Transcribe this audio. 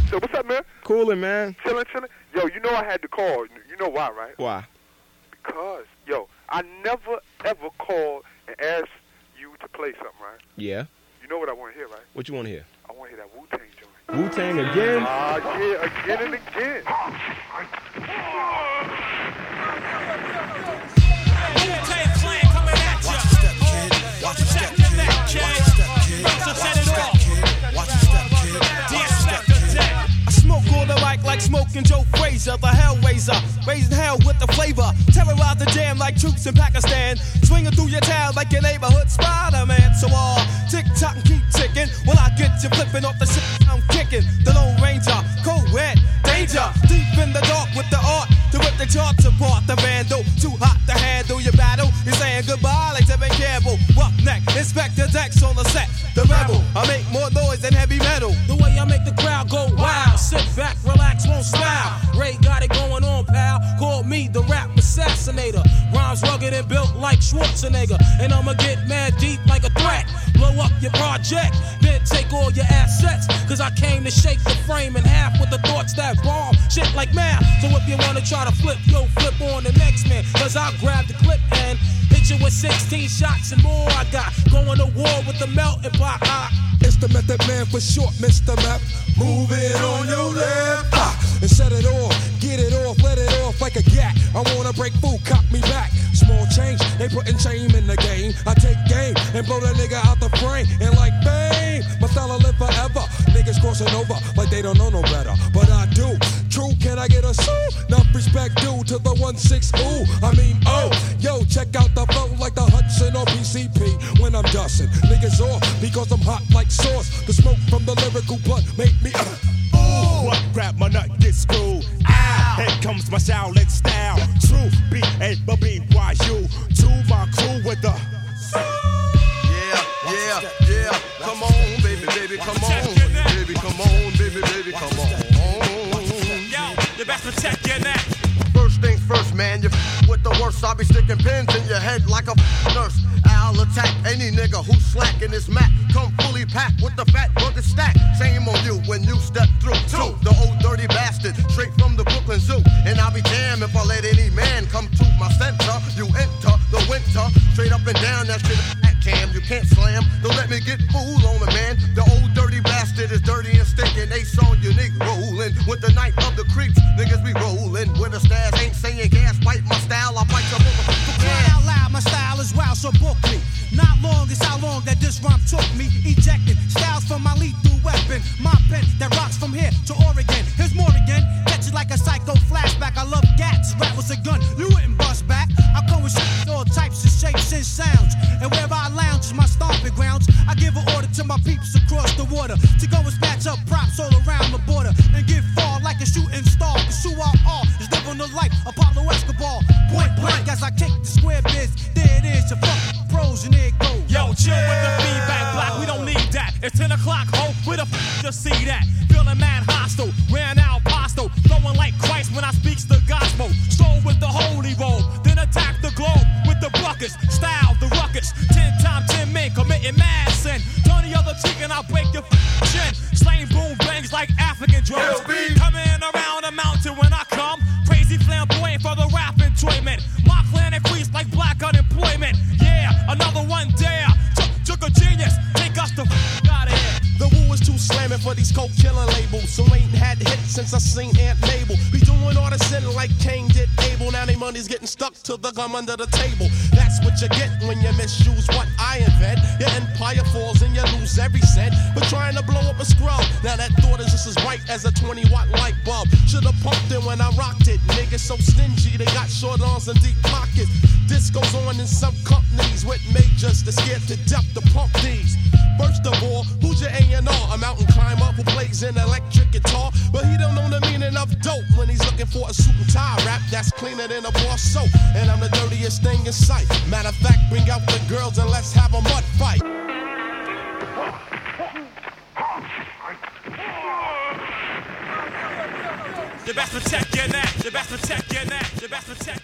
So what's up, man? Coolin', man. Chillin'. Yo, you know I had to call. You know why, right? Why? Because, yo, I never, ever called and asked you to play something, right? Yeah. You know what I want to hear, right? What you want to hear? I want to hear that Wu-Tang joint. Wu-Tang again? Yeah, again and again. Wu-Tang Clan coming at ya. Watch your step, kid. Watch your step, kid. Watch your step, kid. Watch your step, kid. Watch your step, kid. Watch your step, kid. I smoke all the mic like smoking Joe Frazier, the Hellraiser, raising hell with the flavor. Terrorize the jam like troops in Pakistan. Swinging through your town like your neighborhood Spider-Man. So tick-tock and keep ticking. When I get you flipping off the shit I'm kicking. The Lone Ranger, cold red, danger. Deep in the dark with the art to rip the charts apart. The vandal, too hot to handle your battle. You're saying goodbye like Tevin Campbell. Roughneck, Inspector Dex on the set. The rebel, I make more noise than heavy metal. The way I make the crowd go wild. Sit back, relax, won't smile. Ray got it going on, pal. Call me the rap assassinator. Rhymes rugged and built like Schwarzenegger. And I'ma get mad deep like a threat. Blow up your project, then take all your assets. Cause I came to shake the frame in half with the thoughts that bomb shit like math. So if you wanna try to flip, yo, flip on the next man. Cause I'll grab the clip and hit you with 16 shots and more. I got going to war with the melting pot. It's the Method Man for short, Mr. Map. Move it on your left, and set it off, get it off, let it off like a gat. I wanna break food, cop me back. Small change, they putting shame in the game. I take game and blow the nigga out the frame. And like bang, my style will live forever. Niggas crossing over like they don't know no better, but I do. True, can I get a sue? Enough respect due to the 1-6, ooh, I mean, oh. Yo, check out the flow like the Hudson or PCP when I'm dusting. Niggas off because I'm hot like sauce. The smoke from the lyrical blunt make me ooh, what? Grab my nut, get screwed. Ow. Here comes my Shaolin style. True, B-A-B-Y-U. To my crew with the yeah. Come on, baby, come on. Baby, come on, baby, come on. Yo, you best protect your neck. First things first, man, you with the worst. I'll be sticking pins in your head like a nurse. I'll attack any nigga who's slacking this Mac. Come fully packed with the fat rugged stack. Shame on you when you step through. Two, the old dirty bastard, straight from the Brooklyn Zoo. And I'll be damned if I let any man come to my center. You enter the winter, straight up and down that shit. Cam, you can't slam. Don't let me get fooled on the man. The old dirty bastard is dirty and stinking. They saw unique rolling with the night of the creeps. Niggas be rolling with a stash. Ain't saying gas, bite my style. I bite your motherfucker. Cry out loud, my style is wild, so book me. Not long is how long that this rhyme took me. Ejecting styles from my lethal weapon. My pen that rocks from here to Oregon. Here's more again. Catch it like a psycho flashback. I love gats. Rap was a gun. You wouldn't bust back. I come with shit, all types of shapes and sounds. And wherever I lounge is my stomping grounds. I give an order to my peeps across the water to go and snatch up props all around the border and get far like a shooting star. Cause who I are is living the life Apollo Escobar. Point blank as I kick the square biz. There it is, your fucking pros and there it goes. Yo, chill with the feedback block, we don't need that. It's 10 o'clock, ho, where the just see that? Feeling mad hostile, ran out apostle. Flowing like Christ when I speaks the gospel. Stroll with the holy roll, then attack the globe with the buckets. Style, the ruckus, 10 times 10 men committing mad sin. Turn the other cheek and I'll break your chin. Slaying boom bangs like African drums. Coming around the mountain when I come. Crazy flamboyant for the rap enjoyment. My clan increased like black unemployment. Yeah, another one dare. Took a genius, take us the out of here. The woo is too slamming for these coke killing labels. So ain't had hits since I seen Aunt Mabel. Be doing all the sin like Cain did Abel. Now they money's getting stuck to the gum under the table. That's what you get when you misuse what I invent. Your empire falls and you lose every cent. But trying to blow up a scrub. Now that thought is just as bright as a 20-watt light bulb. Should've pumped it when I rocked it. Niggas so stingy, they got short arms and deep pockets. This goes on in some companies with majors that scared to death to pump these. First of all, who's your A&R? A mountain climber who plays an electric guitar, but he don't know the meaning of dope when he's looking for a suit and tie rap that's cleaner than a bar soap. And I'm the dirtiest thing in sight. Matter of fact, bring out the girls and let's have a mud fight. You best protect your neck. You best protect your neck. You best protect.